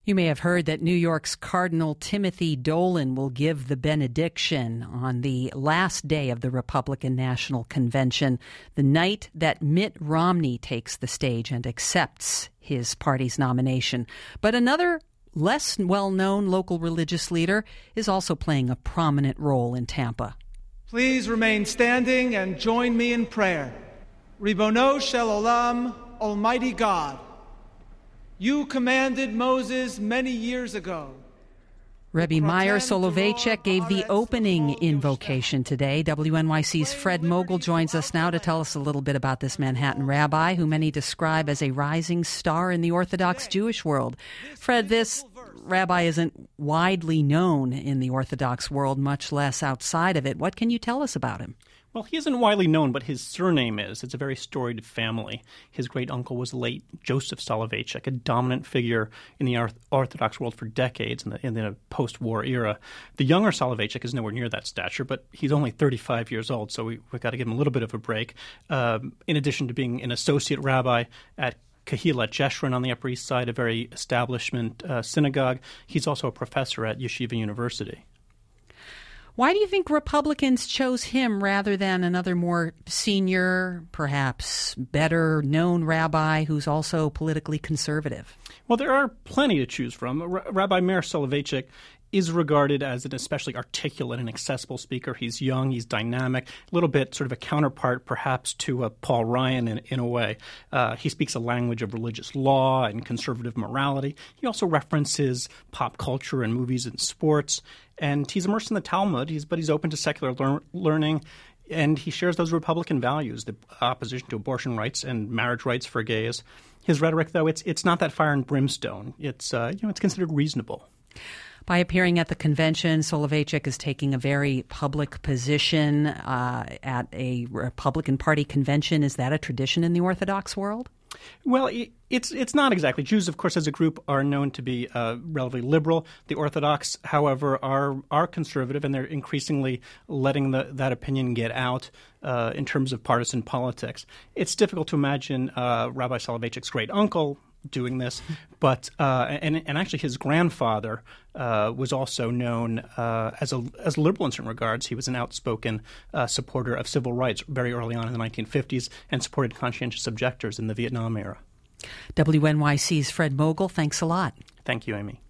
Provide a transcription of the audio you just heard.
You may have heard that New York's Cardinal Timothy Dolan will give the benediction on the last day of the Republican National Convention, the night that Mitt Romney takes the stage and accepts his party's nomination. But another less well-known local religious leader is also playing a prominent role in Tampa. Please remain standing and join me in prayer. Ribono shel olam, Almighty God, you commanded Moses many years ago. Rebbe Meir Soloveichik gave the opening invocation today. WNYC's Fred Mogul joins us now to tell us a little bit about this Manhattan rabbi, who many describe as a rising star in the Orthodox Jewish world. Fred, this rabbi isn't widely known in the Orthodox world, much less outside of it. What can you tell us about him? Well, he isn't widely known, but his surname is. It's a very storied family. His great-uncle was late Joseph Soloveitchik, a dominant figure in the Orthodox world for decades in the post-war era. The younger Soloveitchik is nowhere near that stature, but he's only 35 years old, so we've got to give him a little bit of a break. In addition to being an associate rabbi at Kehillat Jeshurun on the Upper East Side, a very establishment synagogue, he's also a professor at Yeshiva University. Why do you think Republicans chose him rather than another more senior, perhaps better-known rabbi who's also politically conservative? Well, there are plenty to choose from. Rabbi Meir Soloveichik is regarded as an especially articulate and accessible speaker. He's young, he's dynamic, a little bit sort of a counterpart perhaps to Paul Ryan in a way. He speaks a language of religious law and conservative morality. He also references pop culture and movies and sports. And he's immersed in the Talmud, but he's open to secular learning, and he shares those Republican values, the opposition to abortion rights and marriage rights for gays. His rhetoric, though, it's not that fire and brimstone. It's considered reasonable. By appearing at the convention, Soloveichik is taking a very public position at a Republican Party convention. Is that a tradition in the Orthodox world? Well, it's not exactly. Jews, of course, as a group are known to be relatively liberal. The Orthodox, however, are conservative, and they're increasingly letting that opinion get out in terms of partisan politics. It's difficult to imagine Rabbi Soloveitchik's great-uncle doing this, but and actually his grandfather was also known as liberal in certain regards. He was an outspoken supporter of civil rights very early on in the 1950s and supported conscientious objectors in the Vietnam era. WNYC's Fred Mogul, thanks a lot. Thank you, Amy.